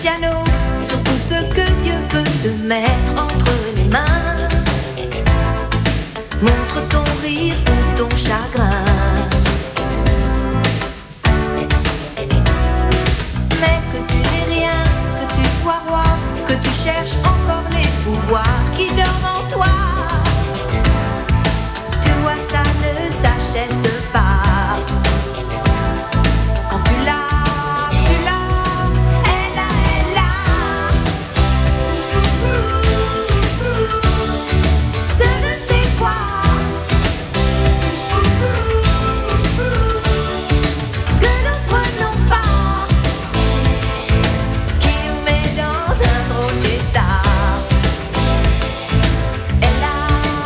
piano, sur tout ce que Dieu peut te mettre entre les mains. Montre ton rire ou ton chagrin. Mais que tu n'es rien, que tu sois roi, que tu cherches encore les pouvoirs qui dorment en toi. Tu vois, ça ne s'achète pas. Quand tu l'as, elle a. Ce je ne sais quoi que d'autres n'ont pas, qui nous met dans un drôle d'état. Elle a.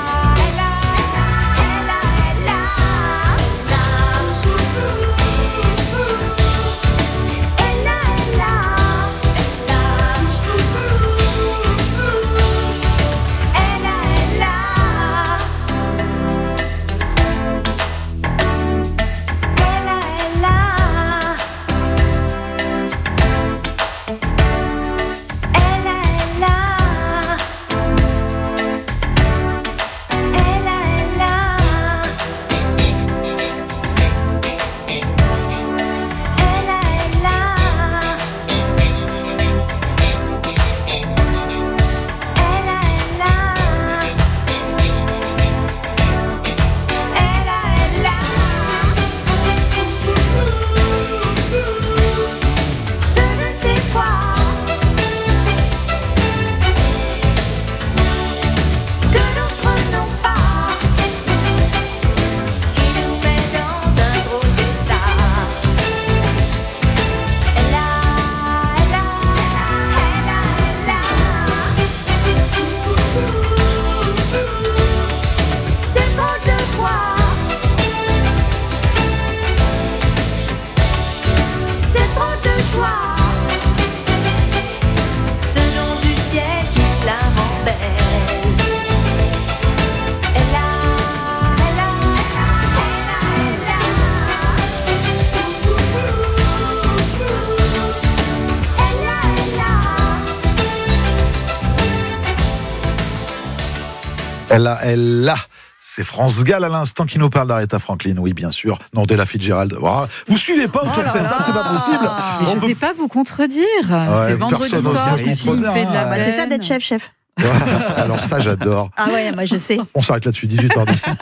Elle a. C'est France Gall à l'instant qui nous parle d'Aretha Franklin, oui bien sûr. Non, d'Ella Fitzgerald. Oh, vous suivez pas autour de cette table, c'est pas possible. Mais je ne sais pas vous contredire. C'est vendredi soir, ici, il me fait de la peine. C'est ça d'être chef. Ouais, alors ça j'adore. Ah ouais, moi je sais. On s'arrête là-dessus, 18h10.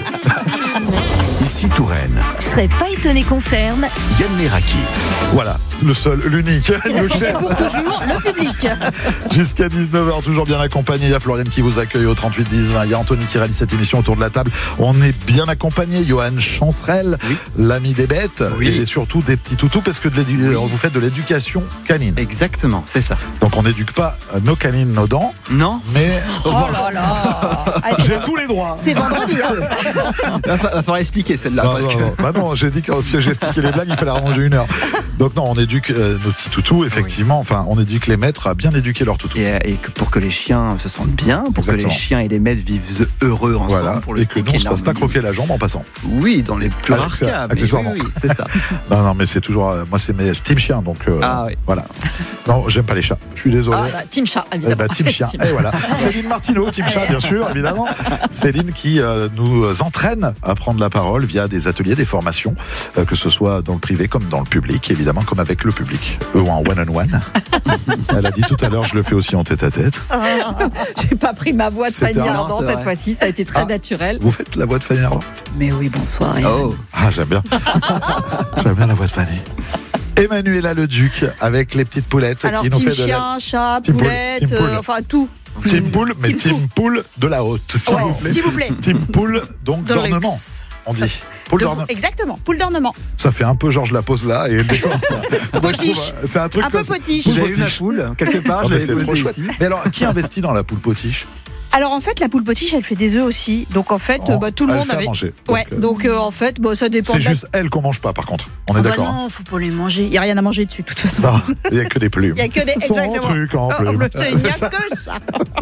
Ici Touraine. Je serais pas étonné qu'on ferme. Yann Meraki. Voilà, le seul, l'unique, le chef. Pour toujours, le public. Jusqu'à 19h, toujours bien accompagné. Il y a Floriane qui vous accueille au 38 10 20. Il y a Anthony qui réalise cette émission autour de la table. On est bien accompagné. Johan Chancerelle, oui. L'ami des bêtes, oui. Et surtout des petits toutous parce que vous faites de l'éducation canine. Exactement, c'est ça. Donc on n'éduque pas nos canines, nos dents. Non. Mais oh là là. J'ai tous les droits. C'est vendredi. Il va falloir expliquer celle-là. Non, j'ai dit que si j'ai expliqué les blagues, il fallait arranger 1 heure. Donc non, on éduque nos petits toutous, effectivement. Oui. Enfin, on éduque les maîtres à bien éduquer leurs toutous. Et pour que les chiens se sentent bien, pour Exactement. Que les chiens et les maîtres vivent heureux ensemble. Voilà. Pour le et que nous, on ne se fasse pas croquer la jambe en passant. Oui, dans les plus rares cas. Accessoirement. Oui, c'est ça. Non, mais c'est toujours... moi, c'est mes team chiens, donc... oui. Voilà. Non, j'aime pas les chats. Je suis désolé. Team chat, évidemment. Team chien. Et voilà. Céline Martineau, team chat, bien sûr, évidemment. Céline qui nous entraîne à prendre la parole via des ateliers, des formations, que ce soit dans le privé comme dans le public, évidemment, comme avec le public. Eux en one-on-one. Elle a dit tout à l'heure, je le fais aussi en tête-à-tête. J'ai pas pris ma voix de Fanny Ardant cette fois-ci, ça a été très naturel. Vous faites la voix de Fanny Ardant ? Mais oui, bonsoir. Oh. Ah, j'aime bien. J'aime bien la voix de Fanny. Emmanuela Leduc avec les petites poulettes. Alors, qui nous fait chien, chat, team poulette, poule. enfin tout. Team poule, mais team poule de la haute, s'il vous plaît. S'il vous plaît. Team poule, donc De d'ornement, luxe. on dit. Poule d'ornement. Exactement, poule d'ornement. Ça fait un peu Georges Laposte là et le décor. Potiche. C'est un truc Un peu comme ça. potiche. J'ai eu ma poule, quelque part, je c'est l'ai trop posée chouette. ici. Mais alors, qui investit dans la poule potiche ? Alors en fait, la poule potiche, elle fait des œufs aussi. Donc en fait, tout le elle monde fait à avait. manger. Ouais. Donc en fait, ça dépend. C'est juste elle qu'on mange pas, par contre. On est d'accord. Non, faut pas les manger. Il y a rien à manger dessus, de toute façon. Non, il y a que des plumes. Il y a que des Son exactement. truc en plumes. Il n'y a que ça.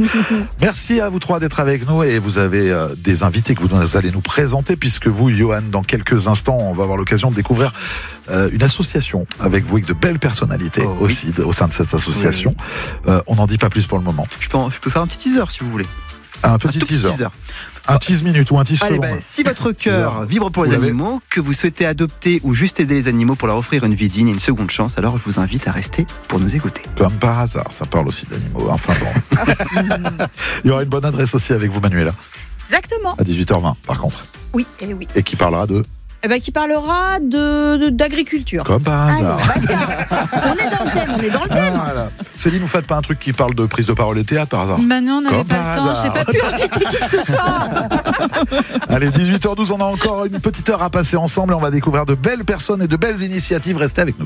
Merci à vous trois d'être avec nous et vous avez des invités que vous allez nous présenter puisque vous, Johan, dans quelques instants, on va avoir l'occasion de découvrir une association avec vous, avec de belles personnalités aussi au sein de cette association. On n'en dit pas plus pour le moment. Je peux faire un petit teaser si vous voulez. Un petit teaser. Un tease minute ou un tease seconde. Si votre cœur vibre pour les animaux, que vous souhaitez adopter ou juste aider les animaux pour leur offrir une vie digne et une seconde chance, alors je vous invite à rester pour nous écouter. Comme par hasard, ça parle aussi d'animaux. Enfin bon. Il y aura une bonne adresse aussi avec vous, Manuela. Exactement. À 18h20, par contre. Oui. Et qui parlera de... qui parlera d'agriculture. Comme par hasard. On est dans le thème. Voilà. Céline, vous faites pas un truc qui parle de prise de parole et théâtre par hasard? Non, on n'avait pas le temps. J'ai pas pu inviter qui que ce soit. Allez, 18h12, on a encore une petite heure à passer ensemble et on va découvrir de belles personnes et de belles initiatives. Restez avec nous.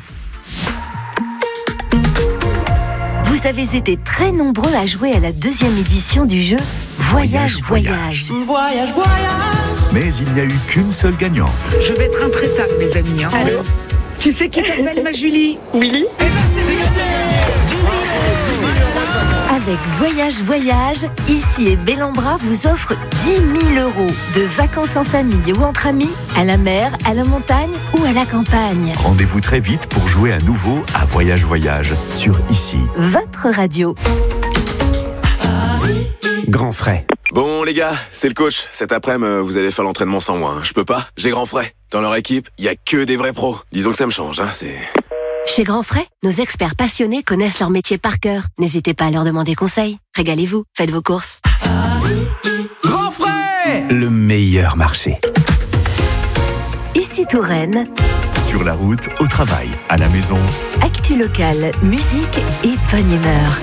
Vous avez été très nombreux à jouer à la 2e édition du jeu Voyage. Mais il n'y a eu qu'une seule gagnante. Je vais être intraitable, mes amis. Allô ? Tu sais qui t'appelle, ma Julie? Willy. C'est gagné. Avec Voyage, Ici et Bellambra vous offre 10 000 € de vacances en famille ou entre amis, à la mer, à la montagne ou à la campagne. Rendez-vous très vite pour jouer à nouveau à Voyage sur Ici. Votre radio. Grand frais. Bon les gars, c'est le coach. Cet après-midi, vous allez faire l'entraînement sans moi. Je peux pas, j'ai grand frais. Dans leur équipe, il y a que des vrais pros. Disons que ça me change, c'est... Chez Grand Frais, nos experts passionnés connaissent leur métier par cœur. N'hésitez pas à leur demander conseil. Régalez-vous, faites vos courses. Grand frais. Le meilleur marché. Ici Touraine. Sur la route, au travail, à la maison. Actu locale, musique et bonne humeur.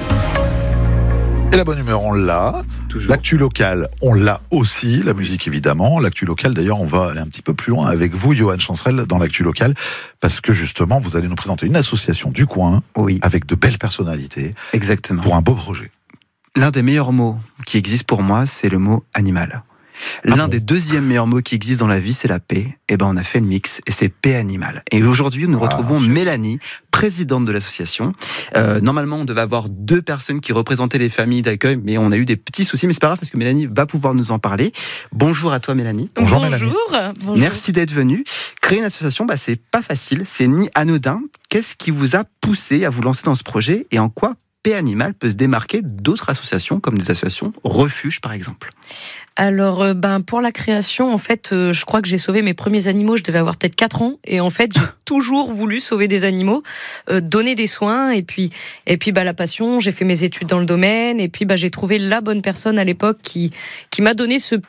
Et la bonne humeur, on l'a. Toujours. L'actu locale, on l'a aussi. La musique, évidemment. L'actu locale, d'ailleurs, on va aller un petit peu plus loin avec vous, Johan Chancerelle, dans l'actu locale. Parce que, justement, vous allez nous présenter une association du coin. Avec de belles personnalités. Exactement. Pour un beau projet. L'un des meilleurs mots qui existe pour moi, c'est le mot animal. L'un des deuxièmes meilleurs mots qui existent dans la vie, c'est la paix. Et on a fait le mix et c'est paix animale. Et aujourd'hui, nous retrouvons Mélanie, présidente de l'association. Normalement, on devait avoir 2 personnes qui représentaient les familles d'accueil, mais on a eu des petits soucis, mais c'est pas grave parce que Mélanie va pouvoir nous en parler. Bonjour à toi, Mélanie. Bonjour. Merci d'être venue. Créer une association, c'est pas facile, c'est ni anodin. Qu'est-ce qui vous a poussé à vous lancer dans ce projet et en quoi Paix Animale peut se démarquer d'autres associations, comme des associations refuges, par exemple? Alors, pour la création, en fait, je crois que j'ai sauvé mes premiers animaux, je devais avoir peut-être 4 ans, et en fait, j'ai toujours voulu sauver des animaux, donner des soins, et puis la passion, j'ai fait mes études dans le domaine, et puis j'ai trouvé la bonne personne à l'époque qui m'a donné cette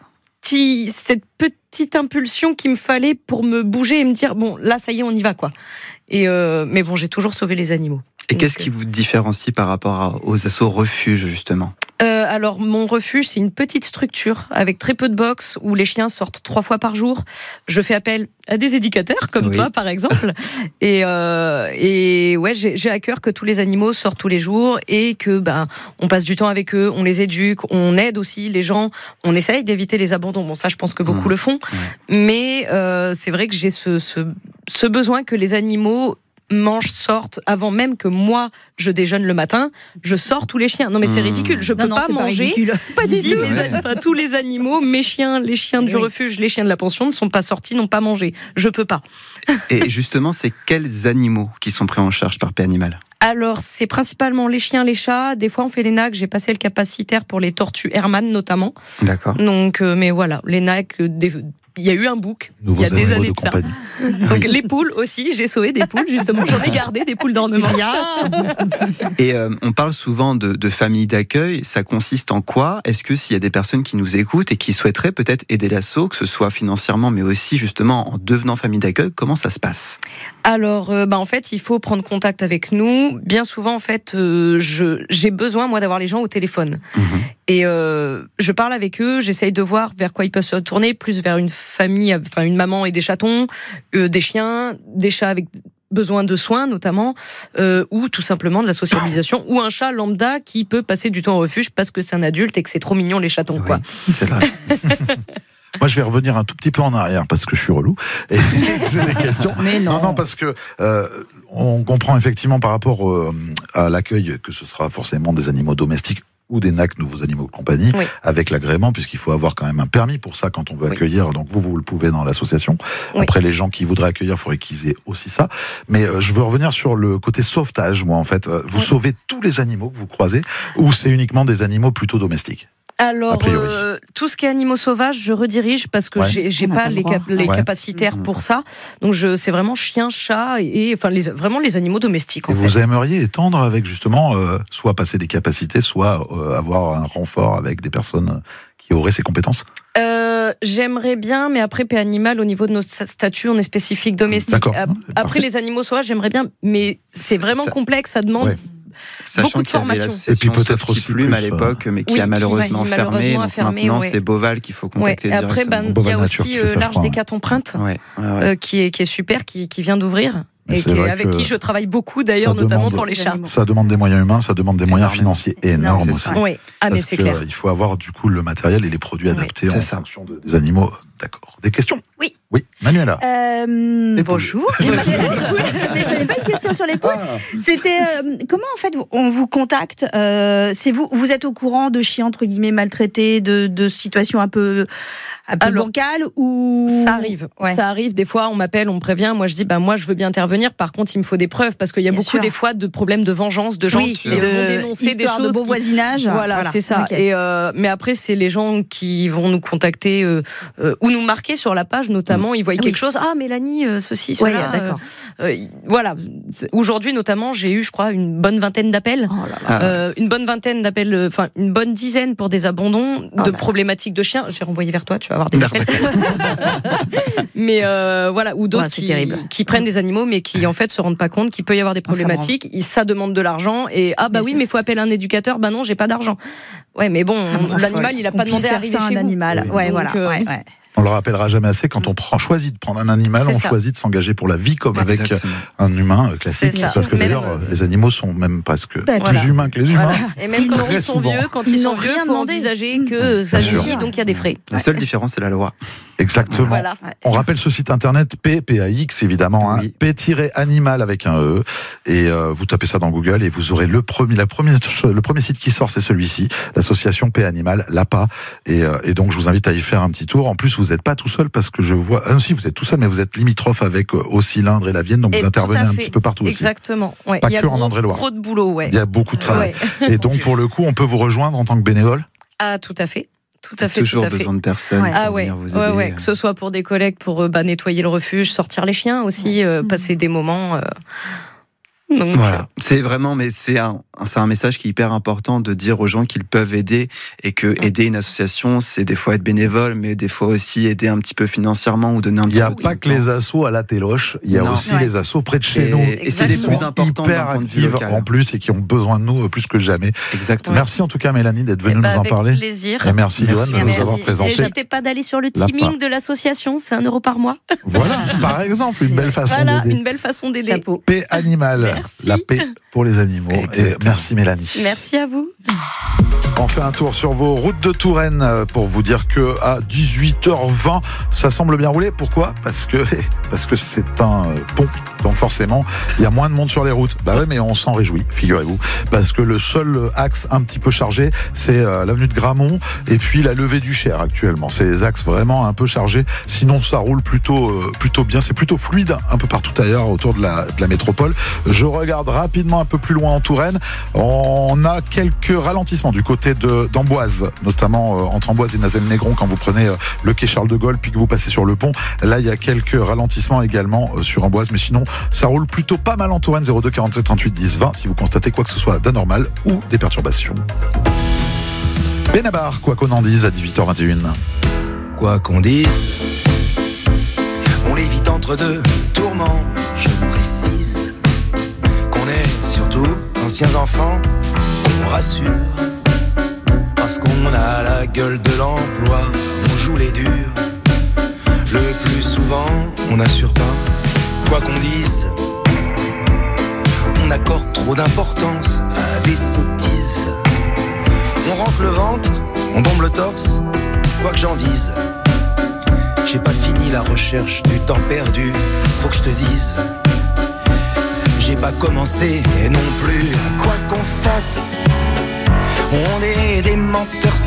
petite impulsion qu'il me fallait pour me bouger et me dire, bon, là, ça y est, on y va, quoi. Mais bon, j'ai toujours sauvé les animaux. Et qu'est-ce qui vous différencie par rapport aux assos refuges, justement? Alors, mon refuge, c'est une petite structure avec très peu de box où les chiens sortent 3 fois par jour. Je fais appel à des éducateurs comme toi, par exemple. Et ouais, j'ai à cœur que tous les animaux sortent tous les jours et que on passe du temps avec eux, on les éduque, on aide aussi les gens, on essaye d'éviter les abandons. Bon, ça, je pense que beaucoup le font. Mais c'est vrai que j'ai ce besoin que les animaux mangent, sortent, avant même que moi je déjeune le matin, je sors tous les chiens. Non mais c'est ridicule, je peux pas manger pas du tout. Tous les animaux, mes chiens, les chiens du refuge, les chiens de la pension ne sont pas sortis, n'ont pas mangé. Je peux pas. Et justement, c'est quels animaux qui sont pris en charge par Paix Animale? Alors, c'est principalement les chiens, les chats. Des fois, on fait les nacs. J'ai passé le capacitaire pour les tortues Hermann, notamment. D'accord. Donc, mais voilà, les nacs, il y a eu un bouc, il y a des années de ça. Donc les poules aussi, j'ai sauvé des poules, justement. J'en ai gardé des poules d'ornement. Et on parle souvent de famille d'accueil. Ça consiste en quoi? Est-ce que s'il y a des personnes qui nous écoutent et qui souhaiteraient peut-être aider l'asso, que ce soit financièrement, mais aussi justement en devenant famille d'accueil, comment ça se passe? Alors, en fait, il faut prendre contact avec nous. Bien souvent, en fait, j'ai besoin, moi, d'avoir les gens au téléphone. Et je parle avec eux, j'essaye de voir vers quoi ils peuvent se tourner, plus vers une famille, enfin une maman et des chatons, des chiens, des chats avec besoin de soins notamment, ou tout simplement de la sociabilisation, ou un chat lambda qui peut passer du temps au refuge parce que c'est un adulte et que c'est trop mignon les chatons, quoi. C'est vrai. Moi, je vais revenir un tout petit peu en arrière parce que je suis relou et j'ai des questions. Mais non, parce que on comprend effectivement par rapport à l'accueil que ce sera forcément des animaux domestiques. ou des NAC, Nouveaux Animaux de Compagnie, avec l'agrément, puisqu'il faut avoir quand même un permis pour ça quand on veut accueillir. Donc vous le pouvez dans l'association. Après, les gens qui voudraient accueillir, il faudrait qu'ils aient aussi ça. Mais je veux revenir sur le côté sauvetage, moi, en fait. Vous sauvez tous les animaux que vous croisez, ou c'est uniquement des animaux plutôt domestiques? Alors, tout ce qui est animaux sauvages, je redirige parce que j'ai pas les capacitaires pour ça. Donc, c'est vraiment chien, chat et enfin vraiment les animaux domestiques. Et vous aimeriez étendre avec justement soit passer des capacités, soit avoir un renfort avec des personnes qui auraient ces compétences? J'aimerais bien, mais après Paix Animal, au niveau de nos statuts, on est spécifique domestique. Après les animaux sauvages, j'aimerais bien, mais c'est vraiment complexe, ça demande. Sachant qu'il y avait l'association Sophie Plume à l'époque, mais qui a malheureusement fermé. Donc maintenant, c'est Beauval qu'il faut contacter directement. Après, il y a aussi l'Arche des Quatre Empreintes, qui est super, qui vient d'ouvrir. Et avec qui je travaille beaucoup d'ailleurs, notamment pour les chats. Ça demande des moyens humains, ça demande des moyens financiers énormes aussi. Oui, mais c'est clair. Il faut avoir du coup le matériel et les produits adaptés en fonction des animaux. D'accord. Des questions? Oui. Oui, Manuela. Bonjour. Mais ce n'est pas une question sur les poules. C'était comment en fait on vous contacte? C'est vous êtes au courant de chiens entre guillemets maltraités, de situations un peu bancales ou ça arrive. Ça arrive. Des fois, on m'appelle, on me prévient. Moi, je dis moi, je veux bien intervenir. Par contre, il me faut des preuves parce qu'il y a beaucoup des fois de problèmes de vengeance, de gens qui vont dénoncer des choses de bon voisinage. Voilà, c'est ça. Okay. Et mais après, c'est les gens qui vont nous contacter ou nous marquer sur la page, notamment. Ils voient quelque chose. Ah, Mélanie, ceci, cela. D'accord. Voilà. Aujourd'hui, notamment, j'ai eu, je crois, une bonne vingtaine d'appels. Une bonne vingtaine d'appels, enfin, une bonne dizaine pour des abandons de problématiques de chiens. J'ai renvoyé vers toi, tu vas avoir des appels. Mais voilà, ou d'autres qui prennent des animaux, mais qui en fait se rendent pas compte qu'il peut y avoir des problématiques. Ça demande de l'argent et oui, mais il faut appeler un éducateur. Non, j'ai pas d'argent. Ouais, mais bon, l'animal, il a pas demandé à arriver chez un animal. Ouais, voilà. On le rappellera jamais assez, quand on choisit de prendre un animal, on choisit de s'engager pour la vie comme avec un humain classique. Parce que d'ailleurs, les animaux sont même presque plus humains que les humains. Et même quand ils sont vieux, il faut envisager que ça suffit, donc il y a des frais. La seule différence, c'est la loi. Exactement. Voilà. On rappelle ce site internet PAX évidemment, P-animal avec un E, et vous tapez ça dans Google et vous aurez le premier site qui sort, c'est celui-ci, l'association Paix Animal, l'APA, et donc je vous invite à y faire un petit tour. En plus, vous n'êtes pas tout seul parce que je vois, si vous êtes tout seul, mais vous êtes limitrophe avec Haut-Cylindre et la Vienne, donc vous intervenez un petit peu partout aussi. Exactement. Pas que en Indre-et-Loire. Il y a trop de boulot, Il y a beaucoup de travail. Et donc pour le coup, on peut vous rejoindre en tant que bénévole? Ah, tout à fait. Tout à fait. Toujours besoin de personnes pour venir vous aider. Que ce soit pour des collègues pour nettoyer le refuge, sortir les chiens aussi, passer des moments. Donc, voilà, c'est vraiment, mais c'est un message qui est hyper important de dire aux gens qu'ils peuvent aider et que aider une association, c'est des fois être bénévole, mais des fois aussi aider un petit peu financièrement ou donner un petit peu de temps. Il n'y a pas que les assos à la Téloche, il y a aussi les assos près de chez nous. Et c'est les plus importants, hyper actives en plus et qui ont besoin de nous plus que jamais. Exactement. Merci en tout cas Mélanie d'être venue nous en parler. Avec plaisir. Et merci Yoann de nous avoir présenté. N'hésitez pas d'aller sur le teaming de l'association, c'est 1 € par mois. Voilà, par exemple, une belle façon d'aider. Une belle façon d'aider. Paix Animal, la paix pour les animaux. Et merci Mélanie. Merci à vous. On fait un tour sur vos routes de Touraine pour vous dire que à 18h20, ça semble bien rouler. Pourquoi ? Parce que c'est un pont. Donc forcément, il y a moins de monde sur les routes. Mais on s'en réjouit, figurez-vous. Parce que le seul axe un petit peu chargé, c'est l'avenue de Gramont et puis la levée du Cher actuellement. C'est les axes vraiment un peu chargés. Sinon, ça roule plutôt bien. C'est plutôt fluide un peu partout ailleurs autour de la métropole. Je regarde rapidement un peu plus loin en Touraine. On a quelques ralentissements du côté d'Amboise, notamment entre Amboise et Nazelles-Négron quand vous prenez le quai Charles de Gaulle puis que vous passez sur le pont. Là, il y a quelques ralentissements également sur Amboise, mais sinon, ça roule plutôt pas mal en Touraine. 02 47 38 10 20 si vous constatez quoi que ce soit d'anormal ou des perturbations. Benabar, quoi qu'on en dise, à 18h21. Quoi qu'on dise, on l'évite entre deux tourments. Je précise qu'on est surtout anciens enfants, on rassure. Parce qu'on a la gueule de l'emploi, on joue les durs. Le plus souvent, on n'assure pas. Quoi qu'on dise, on accorde trop d'importance à des sottises. On rentre le ventre, on bombe le torse, quoi que j'en dise. J'ai pas fini la recherche du temps perdu, faut que je te dise. J'ai pas commencé et non plus, quoi qu'on fasse, on est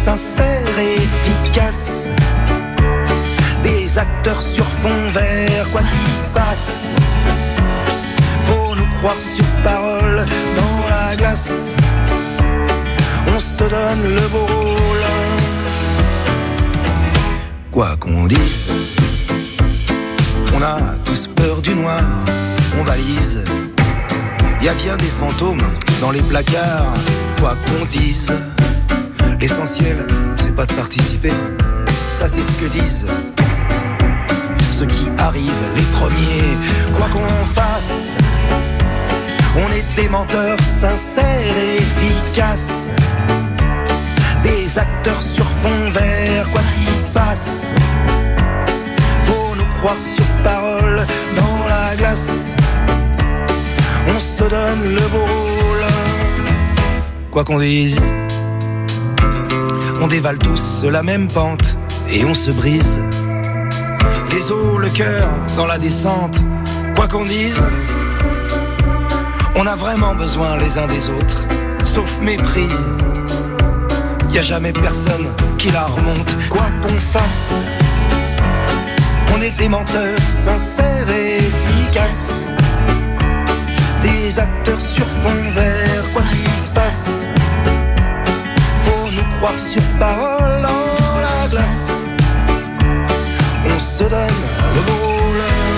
sincères et efficaces. Des acteurs sur fond vert, quoi qu'il se passe. Faut nous croire sur parole dans la glace. On se donne le beau rôle. Quoi qu'on dise, on a tous peur du noir, on balise. Y a bien des fantômes dans les placards. Quoi qu'on dise, l'essentiel c'est pas de participer. Ça c'est ce que disent ceux qui arrivent les premiers. Quoi qu'on fasse, on est des menteurs sincères et efficaces. Des acteurs sur fond vert, quoi qu'il se passe. Faut nous croire sur parole dans la glace. On se donne le beau rôle. Quoi qu'on dise, on dévale tous la même pente et on se brise les os, le cœur dans la descente. Quoi qu'on dise, on a vraiment besoin les uns des autres, sauf méprise. Y a jamais personne qui la remonte. Quoi qu'on fasse, on est des menteurs sincères et efficaces. Des acteurs sur fond vert, quoi qu'il se passe. Faut nous croire sur parole dans la glace. On se donne le rôle.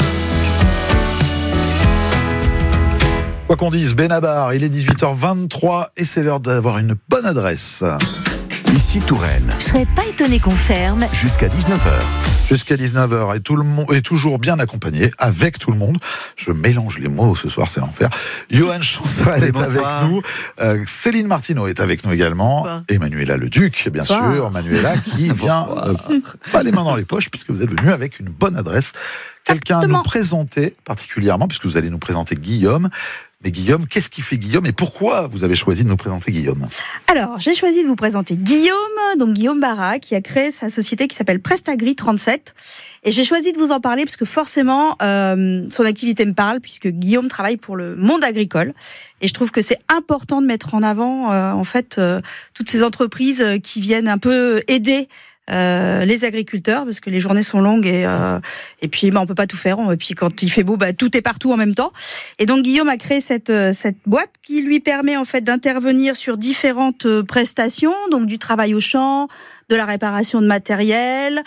Quoi qu'on dise, Benabar, il est 18h23 et c'est l'heure d'avoir une bonne adresse. Ici Touraine. Je serais pas étonné qu'on ferme. Jusqu'à 19h. Jusqu'à 19h et tout le monde est toujours bien accompagné, avec tout le monde. Je mélange les mots ce soir, c'est l'enfer. Johan Chancel est avec nous. Céline Martineau est avec nous également. Bonsoir. Et Manuela Leduc, bien sûr. Manuela qui vient pas les mains dans les poches puisque vous êtes venu avec une bonne adresse. Quelqu'un à nous présenter particulièrement, puisque vous allez nous présenter Guillaume. Mais Guillaume, qu'est-ce qui fait Guillaume et pourquoi vous avez choisi de nous présenter Guillaume ? Alors, j'ai choisi de vous présenter Guillaume, donc Guillaume Barra, qui a créé sa société qui s'appelle Prestagri 37. Et j'ai choisi de vous en parler parce que forcément, son activité me parle, puisque Guillaume travaille pour le monde agricole. Et je trouve que c'est important de mettre en avant, toutes ces entreprises qui viennent un peu aider les agriculteurs, parce que les journées sont longues et puis on peut pas tout faire. Et puis quand il fait beau, tout est partout en même temps. Et donc Guillaume a créé cette boîte qui lui permet en fait d'intervenir sur différentes prestations, donc du travail au champ, de la réparation de matériel.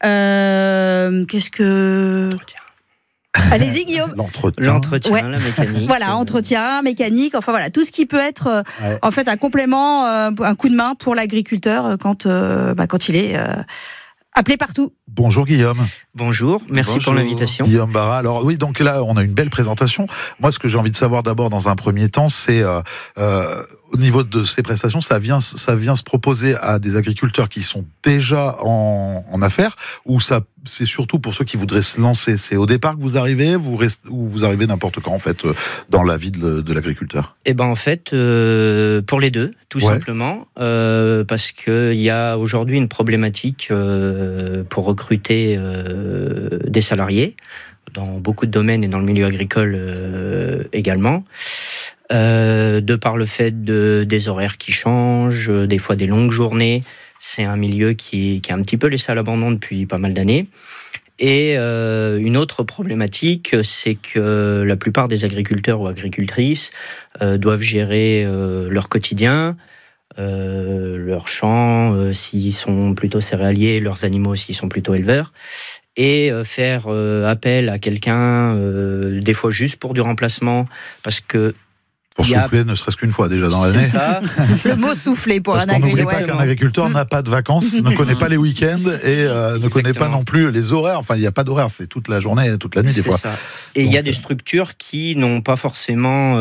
Allez-y Guillaume. L'entretien, la mécanique. Voilà, entretien, mécanique, enfin voilà, tout ce qui peut être en fait un complément, un coup de main pour l'agriculteur quand il est appelé partout. Bonjour Guillaume. Bonjour, merci pour l'invitation. Guillaume Barra. Alors oui, donc là on a une belle présentation. Moi ce que j'ai envie de savoir d'abord dans un premier temps, c'est au niveau de ces prestations, ça vient se proposer à des agriculteurs qui sont déjà en affaires, ou ça c'est surtout pour ceux qui voudraient se lancer. C'est au départ que vous arrivez, ou vous arrivez n'importe quand en fait dans la vie de l'agriculteur. Eh ben en fait pour les deux, tout simplement, parce que il y a aujourd'hui une problématique pour recruter des salariés dans beaucoup de domaines et dans le milieu agricole également. De par le fait des horaires qui changent, des fois des longues journées. C'est un milieu qui est un petit peu laissé à l'abandon depuis pas mal d'années. Et une autre problématique, c'est que la plupart des agriculteurs ou agricultrices doivent gérer leur quotidien, leurs champs, s'ils sont plutôt céréaliers, leurs animaux s'ils sont plutôt éleveurs, et faire appel à quelqu'un, des fois juste pour du remplacement, parce que pour souffler, ne serait-ce qu'une fois déjà dans l'année. C'est ça. Le mot souffler pour un agriculteur. N'oublie pas qu'un agriculteur n'a pas de vacances, ne connaît pas les week-ends et ne connaît pas non plus les horaires. Enfin, il n'y a pas d'horaire, c'est toute la journée, toute la nuit des fois. Ça. Et il y a des structures qui n'ont pas forcément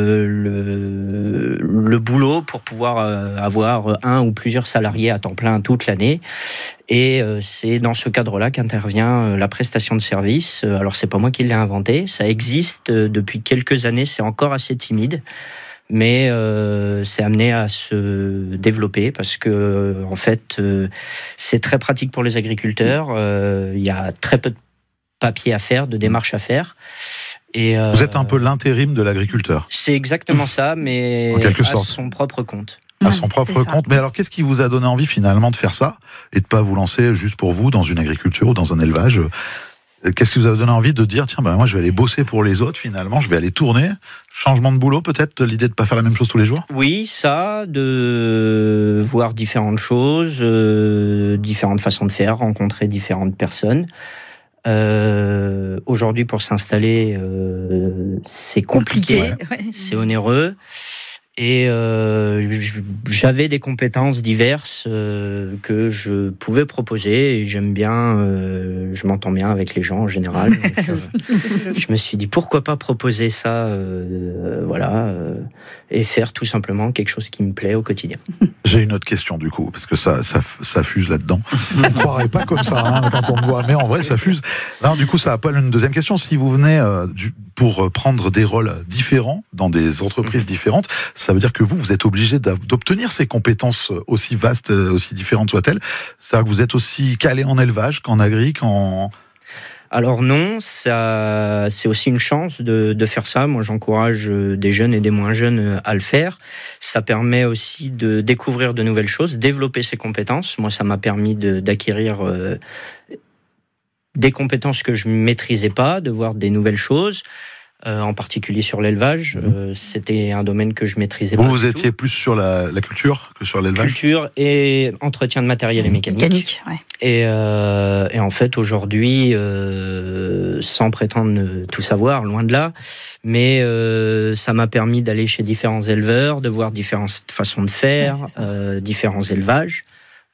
le boulot pour pouvoir avoir un ou plusieurs salariés à temps plein toute l'année. Et c'est dans ce cadre-là qu'intervient la prestation de service. Alors, c'est pas moi qui l'ai inventé. Ça existe depuis quelques années. C'est encore assez timide. Mais c'est amené à se développer parce que, en fait, c'est très pratique pour les agriculteurs. Il y a très peu de papiers à faire, de démarches à faire. Et vous êtes un peu l'intérim de l'agriculteur. C'est exactement ça, mais en quelque à sorte. Son propre compte. à son propre compte. Mais alors, qu'est-ce qui vous a donné envie finalement de faire ça et de pas vous lancer juste pour vous dans une agriculture ou dans un élevage ? Qu'est-ce qui vous a donné envie de dire, tiens, moi je vais aller bosser pour les autres finalement, je vais aller tourner, changement de boulot peut-être, l'idée de pas faire la même chose tous les jours ? Oui, ça, de voir différentes choses, différentes façons de faire, rencontrer différentes personnes. Aujourd'hui, pour s'installer, c'est compliqué. C'est onéreux. Et j'avais des compétences diverses que je pouvais proposer et j'aime bien, je m'entends bien avec les gens en général. Donc, je me suis dit pourquoi pas proposer ça, et faire tout simplement quelque chose qui me plaît au quotidien. J'ai une autre question du coup, parce que ça fuse là-dedans. On ne croirait pas comme ça quand on me voit, mais en vrai ça fuse. Non, du coup ça appelle une deuxième question. Si vous venez pour prendre des rôles différents dans des entreprises différentes, ça veut dire que vous êtes obligé d'obtenir ces compétences aussi vastes, aussi différentes soient-elles. C'est-à-dire que vous êtes aussi calé en élevage qu'en agri, Alors non, ça, c'est aussi une chance de faire ça. Moi, j'encourage des jeunes et des moins jeunes à le faire. Ça permet aussi de découvrir de nouvelles choses, développer ses compétences. Moi, ça m'a permis d'acquérir des compétences que je ne maîtrisais pas, de voir des nouvelles choses. En particulier sur l'élevage, c'était un domaine que je maîtrisais pas. Vous étiez plus sur la culture que sur l'élevage ? Culture et entretien de matériel et mécanique. Ouais. Et en fait, aujourd'hui, sans prétendre tout savoir, loin de là, mais ça m'a permis d'aller chez différents éleveurs, de voir différentes façons de faire, différents élevages.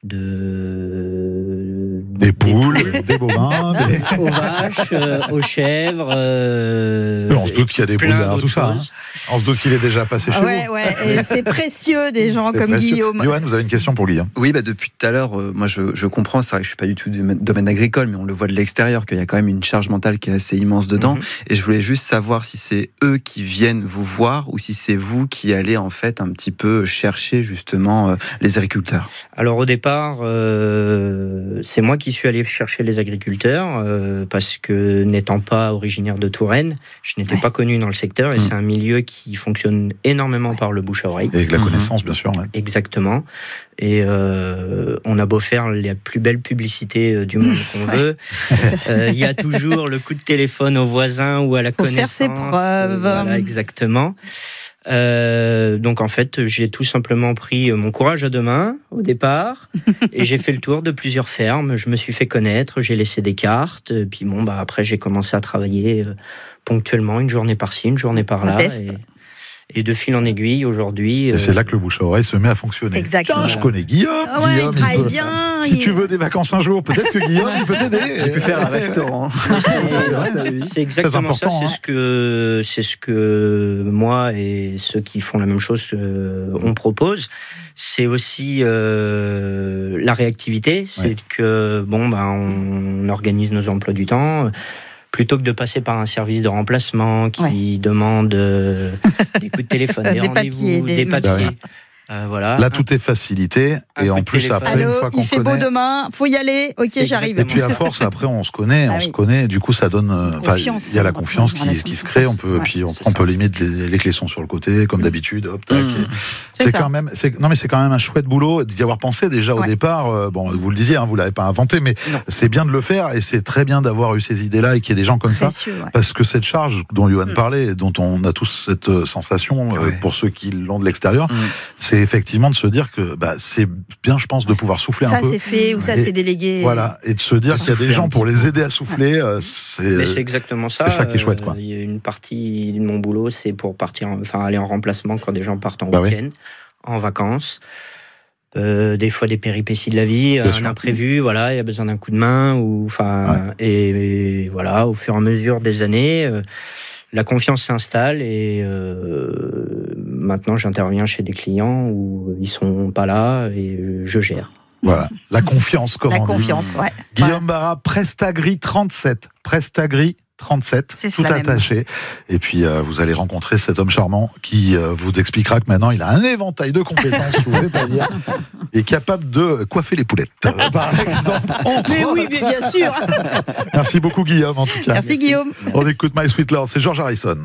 Des poules, des bovins, aux vaches, aux chèvres. On se doute qu'il y a des poules derrière tout ça. On se doute qu'il est déjà passé chez vous. Et c'est précieux des gens comme Guillaume. Johan, vous avez une question pour Guillaume ? Oui, depuis tout à l'heure, moi je comprends, c'est vrai que je suis pas du tout du domaine agricole, mais on le voit de l'extérieur, qu'il y a quand même une charge mentale qui est assez immense dedans. Et je voulais juste savoir si c'est eux qui viennent vous voir ou si c'est vous qui allez en fait un petit peu chercher justement les agriculteurs. Alors au départ, c'est moi qui suis allé chercher les agriculteurs parce que n'étant pas originaire de Touraine, je n'étais pas connu dans le secteur et c'est un milieu qui fonctionne énormément par le bouche à oreille. Et avec la connaissance, bien sûr. Exactement. Et on a beau faire les plus belles publicités du monde qu'on veut, il y a toujours le coup de téléphone au voisin ou à la connaissance. Faire ses preuves. Voilà, exactement. Donc en fait, j'ai tout simplement pris mon courage à deux mains au départ et j'ai fait le tour de plusieurs fermes. Je me suis fait connaître, j'ai laissé des cartes. Puis après j'ai commencé à travailler ponctuellement, une journée par-ci, une journée par-là. Et de fil en aiguille, aujourd'hui... Et c'est là que le bouche à oreille se met à fonctionner. Exactement. Tiens, je connais Guillaume. Guillaume, il travaille bien. Si tu veux des vacances un jour, peut-être que Guillaume, il peut t'aider. J'ai pu faire un restaurant. C'est exactement ça. C'est ce que moi et ceux qui font la même chose, on propose. C'est aussi la réactivité. C'est que, on organise nos emplois du temps. Plutôt que de passer par un service de remplacement qui demande des coups de téléphone, des rendez-vous, des papiers. Voilà. Là, tout est facilité. Et en plus, après, une fois qu'on il fait beau demain, faut y aller. Ok, j'arrive. Et puis, à force, après, on se connaît. On se connaît. Du coup, ça donne. Il y a la confiance qui se crée. On peut, puis on peut limite les clés sont sur le côté, comme d'habitude. Hop, tac. C'est quand même. Non, mais c'est quand même un chouette boulot d'y avoir pensé déjà au départ. Bon, vous le disiez, vous l'avez pas inventé, mais c'est bien de le faire et c'est très bien d'avoir eu ces idées-là et qu'il y ait des gens comme ça, parce que cette charge dont Johan parlait, dont on a tous cette sensation pour ceux qui l'ont de l'extérieur, c'est effectivement de se dire que c'est bien, je pense, de pouvoir souffler un peu. Ça c'est fait ou ça c'est délégué. Voilà, et de se dire qu'il y a des gens pour les aider à souffler. Mais c'est exactement ça. C'est ça qui est chouette, quoi. Il y a une partie de mon boulot, c'est pour aller en remplacement quand des gens partent en week-end, en vacances. Des fois des péripéties de la vie, un imprévu, il y a besoin d'un coup de main et voilà, au fur et à mesure des années, la confiance s'installe et maintenant j'interviens chez des clients où ils sont pas là et je gère. Voilà, la confiance, comme on dit. La confiance, Guillaume Barra, Prestagri 37. Prestagri 37, tout attaché. Et puis, vous allez rencontrer cet homme charmant qui vous expliquera que maintenant, il a un éventail de compétences, vous pouvez pas dire, et capable de coiffer les poulettes, par exemple. Mais oui, mais bien sûr. Merci beaucoup, Guillaume, en tout cas. Merci, Guillaume. On écoute My Sweet Lord, c'est George Harrison.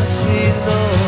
sweet Lord.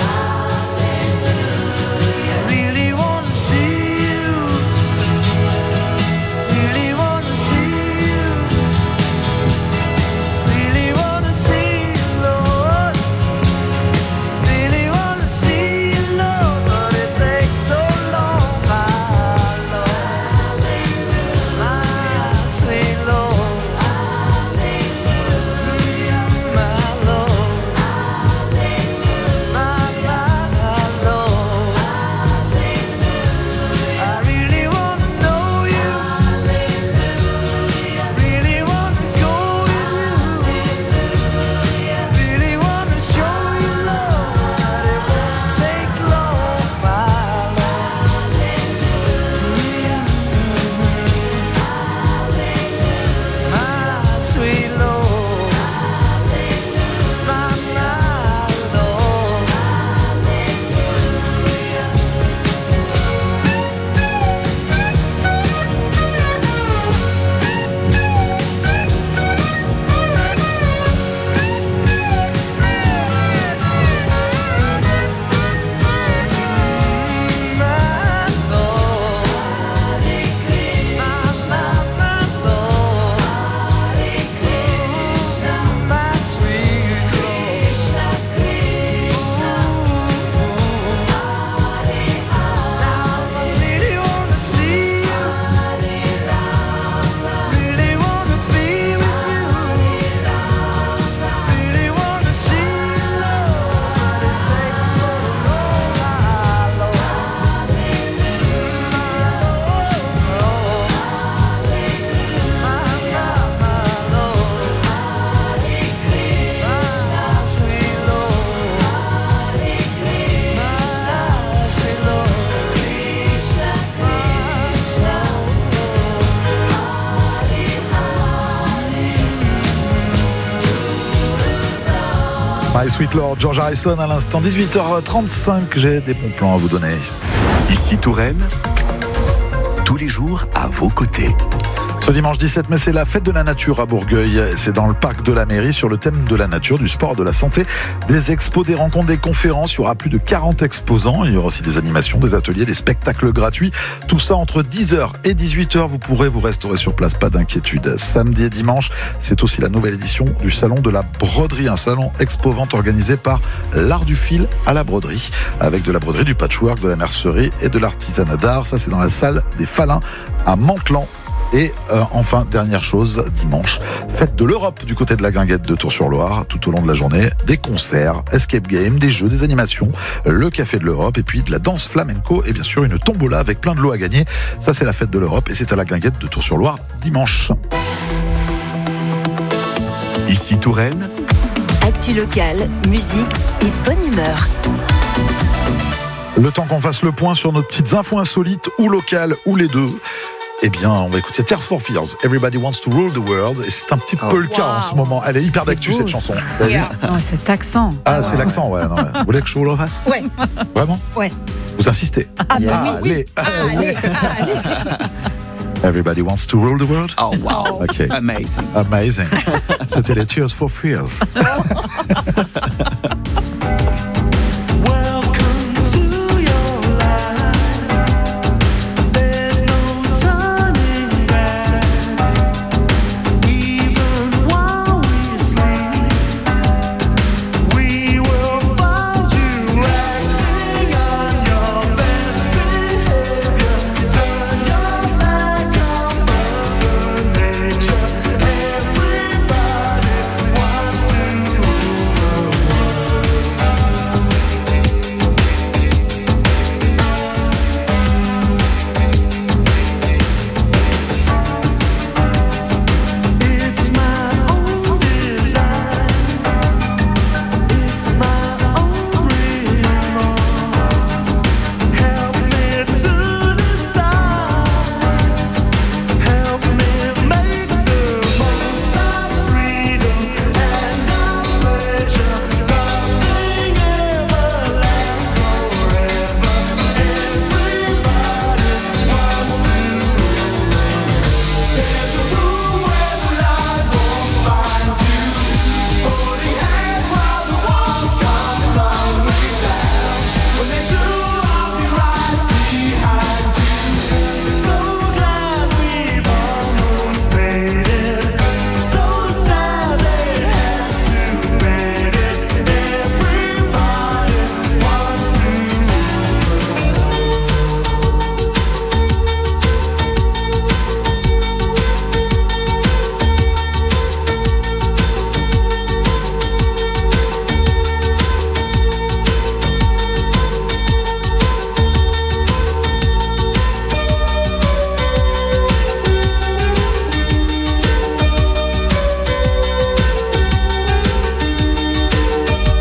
My Sweet Lord, George Harrison à l'instant, 18h35, j'ai des bons plans à vous donner. Ici Touraine, tous les jours à vos côtés. Ce dimanche 17 mai, c'est la fête de la nature à Bourgueil. C'est dans le parc de la mairie sur le thème de la nature, du sport, de la santé, des expos, des rencontres, des conférences. Il y aura plus de 40 exposants. Il y aura aussi des animations, des ateliers, des spectacles gratuits. Tout ça entre 10h et 18h. Vous pourrez vous restaurer sur place, pas d'inquiétude. Samedi et dimanche, c'est aussi la nouvelle édition du salon de la broderie. Un salon expo-vente organisé par l'art du fil à la broderie. Avec de la broderie, du patchwork, de la mercerie et de l'artisanat d'art. Ça, c'est dans la salle des Falins à Mantelan. Et enfin, dernière chose, dimanche, fête de l'Europe du côté de la Guinguette de Tours-sur-Loire. Tout au long de la journée, des concerts, escape game, des jeux, des animations, le café de l'Europe et puis de la danse flamenco et bien sûr une tombola avec plein de lots à gagner. Ça, c'est la fête de l'Europe et c'est à la Guinguette de Tours-sur-Loire dimanche. Ici Touraine. Actu locale, musique et bonne humeur. Le temps qu'on fasse le point sur nos petites infos insolites ou locales ou les deux. Eh bien, on va écouter Tears for Fears, Everybody Wants to Rule the World. Et c'est un petit peu le cas en ce moment. Elle est hyper d'actu, cette chanson. Non, cet accent. Ah, c'est l'accent, ouais. Non, vous voulez que je vous le fasse ? Ouais. Vraiment ? Ouais. Vous insistez ? Ah, bah oui. Allez. Everybody Wants to Rule the World. Oh, wow. Okay. Amazing. C'était les Tears for Fears.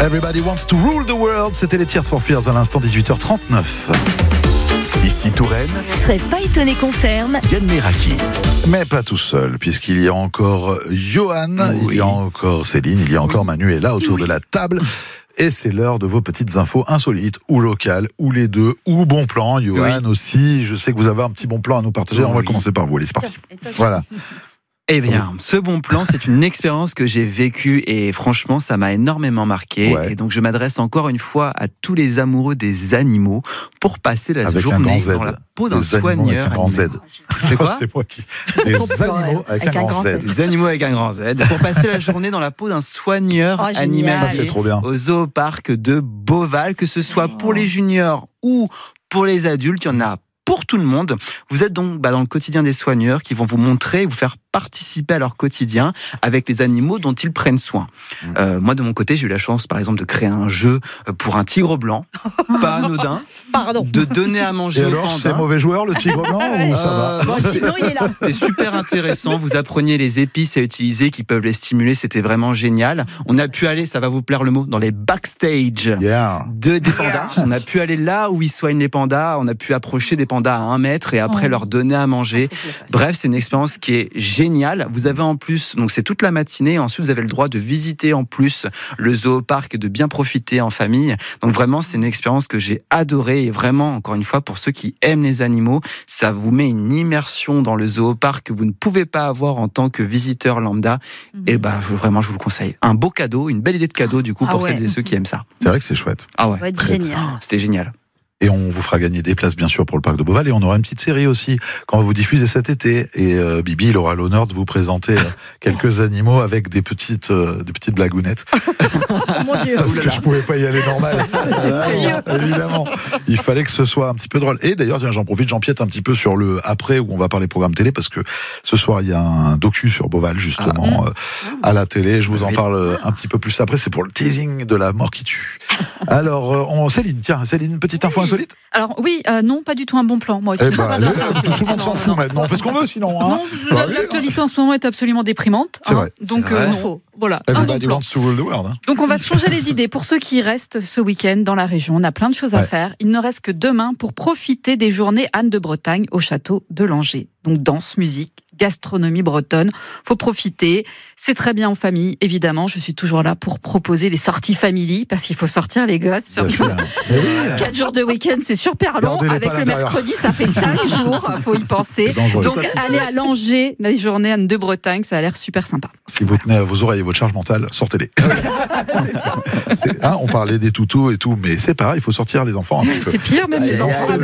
Everybody wants to rule the world. C'était les Tears for Fears à l'instant 18h39. Ici Touraine. Vous ne serez pas étonné qu'on ferme. Yann Meraki. Mais pas tout seul, puisqu'il y a encore Johan, il y a encore Céline, il y a encore Manuela autour de la table. Et c'est l'heure de vos petites infos insolites, ou locales, ou les deux, ou bon plan. Johan aussi, je sais que vous avez un petit bon plan à nous partager. On va commencer par vous, allez, c'est parti. Voilà. Eh bien, ce bon plan, c'est une expérience que j'ai vécue et franchement, ça m'a énormément marqué. Ouais. Et donc, je m'adresse encore une fois à tous les amoureux des animaux pour passer la journée dans la peau d'un soigneur. Avec un grand Z. C'est quoi ? C'est moi qui. Des animaux avec un grand Z. Des animaux avec un grand Z. Pour passer la journée dans la peau d'un soigneur animalier au zooparc de Beauval, que ce soit pour les juniors ou pour les adultes, il y en a pour tout le monde. Vous êtes donc dans le quotidien des soigneurs qui vont vous montrer, vous faire participer à leur quotidien avec les animaux dont ils prennent soin. Moi, de mon côté, j'ai eu la chance, par exemple, de créer un jeu pour un tigre blanc, pas anodin, de donner à manger au panda. Et alors, c'est mauvais joueur, le tigre blanc, ou ça va ? Sinon, il est là. C'était super intéressant. Vous appreniez les épices à utiliser qui peuvent les stimuler. C'était vraiment génial. On a pu aller, ça va vous plaire le mot, dans les backstage des pandas. On a pu aller là où ils soignent les pandas. On a pu approcher des pandas à 1 mètre et après leur donner à manger. Bref, c'est une expérience qui est génial. Vous avez en plus, donc c'est toute la matinée, ensuite vous avez le droit de visiter en plus le zooparc et de bien profiter en famille. Donc vraiment, c'est une expérience que j'ai adorée et vraiment, encore une fois, pour ceux qui aiment les animaux, ça vous met une immersion dans le zooparc que vous ne pouvez pas avoir en tant que visiteur lambda. Et vraiment, je vous le conseille. Un beau cadeau, une belle idée de cadeau du coup pour celles et ceux qui aiment ça. C'est vrai que c'est chouette. Ça va être génial. C'était génial. Et on vous fera gagner des places, bien sûr, pour le parc de Beauval. Et on aura une petite série aussi, qu'on va vous diffuser cet été. Et Bibi, il aura l'honneur de vous présenter quelques animaux avec des petites blagounettes. Oh mon Dieu. Parce que je pouvais pas y aller normal. Évidemment. Il fallait que ce soit un petit peu drôle. Et d'ailleurs, j'en profite, j'empiète un petit peu sur le après, où on va parler programme télé, parce que ce soir, il y a un docu sur Beauval, justement, à la télé. Je vous en parle un petit peu plus après. C'est pour le teasing de la mort qui tue. Alors, Céline, une petite info insolite. Alors oui, non, pas du tout un bon plan. Moi aussi. Tout le monde s'en fout maintenant. On fait ce qu'on veut sinon. Hein. Non, l'actualité en ce moment est absolument déprimante. C'est vrai. Donc non. Voilà. Everybody wants to rule the world. Hein. Donc on va changer les idées. Pour ceux qui restent ce week-end dans la région, on a plein de choses à faire. Il ne reste que demain pour profiter des journées Anne de Bretagne au château de Langeais. Donc danse, musique, gastronomie bretonne. Faut profiter. C'est très bien en famille, évidemment. Je suis toujours là pour proposer les sorties family parce qu'il faut sortir les gosses. 4 jours de week-end, c'est super long. Avec le mercredi, ça fait 5 jours. Faut y penser. Donc allez à Langeais, les journées Anne de Bretagne, ça a l'air super sympa. Si vous tenez à vos oreilles et votre charge mentale, sortez-les. C'est ça. On parlait des toutous et tout, mais c'est pareil, il faut sortir les enfants un petit peu. C'est pire, même les enfants.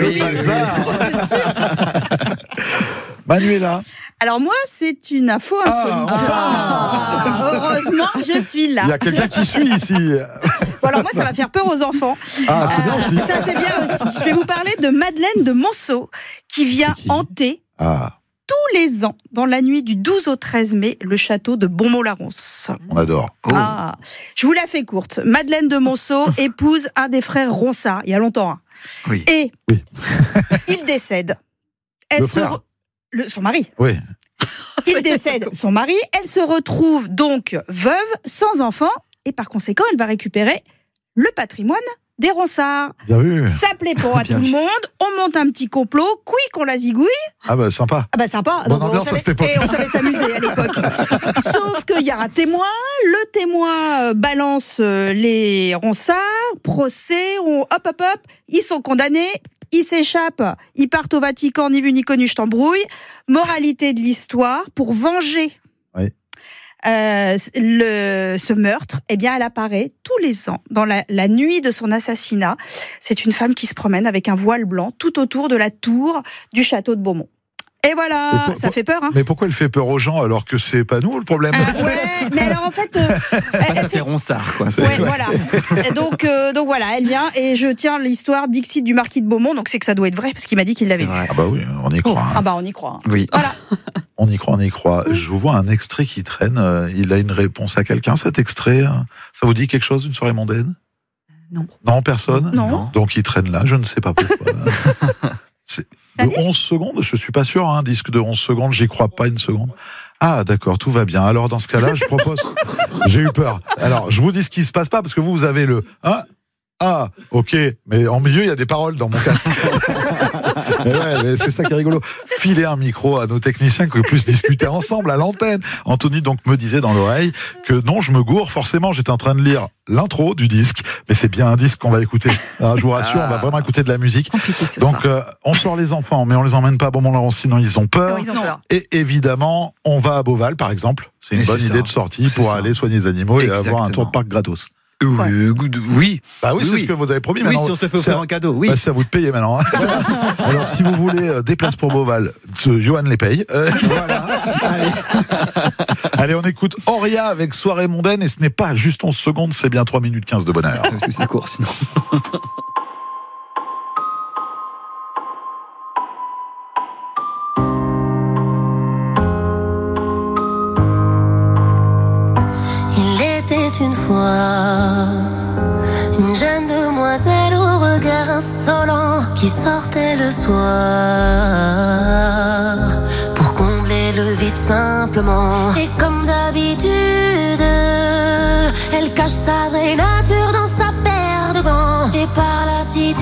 Manuela. Alors moi, c'est une info insolite. Heureusement, je suis là. Il y a quelqu'un qui suit ici. Bon, alors moi, ça va faire peur aux enfants. C'est bien aussi. Ça, c'est bien aussi. Je vais vous parler de Madeleine de Monceau, qui vient hanter tous les ans, dans la nuit du 12 au 13 mai, le château de Bonmont-la-Ronce. On adore. Je vous la fais courte. Madeleine de Monceau épouse un des frères Ronsard, il y a longtemps. Oui. Et il décède. Son mari. Oui. Il décède, son mari. Elle se retrouve donc veuve, sans enfant, et par conséquent, elle va récupérer le patrimoine des Ronsards. Bien vu. Ça plaît pas à tout le monde. On monte un petit complot. Quick, on la zigouille. Ah bah sympa. Sympa. Bonne ambiance à cette époque. On savait s'amuser à l'époque. Sauf qu'il y a un témoin. Le témoin balance les Ronsards. Procès. Hop. Ils sont condamnés. Ils s'échappent, ils partent au Vatican, ni vu ni connu, je t'embrouille. Moralité de l'histoire, pour venger ce meurtre, eh bien, elle apparaît tous les ans, dans la nuit de son assassinat. C'est une femme qui se promène avec un voile blanc tout autour de la tour du château de Beaumont. Et voilà, ça fait peur. Hein. Mais pourquoi elle fait peur aux gens alors que c'est pas nous le problème? Mais alors en fait, ça fait Ronsard, quoi. Voilà. Et donc voilà, elle vient et je tiens l'histoire d'Ixit du marquis de Beaumont, donc c'est que ça doit être vrai parce qu'il m'a dit qu'il l'avait vu. Ah bah oui, on y croit. Ah bah on y croit. Oui. Voilà. On y croit. Je vois un extrait qui traîne. Il a une réponse à quelqu'un, cet extrait. Ça vous dit quelque chose, une soirée mondaine? Non. Non, personne. Non. Donc il traîne là. Je ne sais pas pourquoi. C'est de 11 secondes, je suis pas sûr, un disque de 11 secondes, j'y crois pas une seconde. Ah d'accord, tout va bien. Alors dans ce cas-là, je propose... J'ai eu peur. Alors je vous dis ce qui se passe pas, parce que vous avez le... Ah, ok, mais en milieu, il y a des paroles dans mon casque. mais c'est ça qui est rigolo. Filer un micro à nos techniciens qu'on puisse discuter ensemble à l'antenne. Anthony donc me disait dans l'oreille que non, je me gourre. Forcément, j'étais en train de lire l'intro du disque, mais c'est bien un disque qu'on va écouter. Alors, je vous rassure, on va vraiment écouter de la musique. Donc, on sort les enfants, mais on les emmène pas à Beaumont-la-Rance, sinon ils ont peur. Non, ils ont peur. Et évidemment, on va à Beauval, par exemple. C'est une bonne idée de sortie pour aller soigner les animaux et avoir un tour de parc gratos. Oui. Bah oui, c'est ce que vous avez promis. Oui, si on se le fait offrir en cadeau, oui. Bah, c'est à vous de payer maintenant. Alors, si vous voulez des places pour Beauval, Johan les paye. Voilà. Allez, on écoute Auria avec Soirée mondaine, et ce n'est pas juste 11 secondes, c'est bien 3 minutes 15 de bonheur. Parce que c'est court, sinon. Une fois, une jeune demoiselle au regard insolent qui sortait le soir pour combler le vide simplement. Et comme d'habitude, elle cache sa vraie nature dans sa paire de gants. Et par lassitude,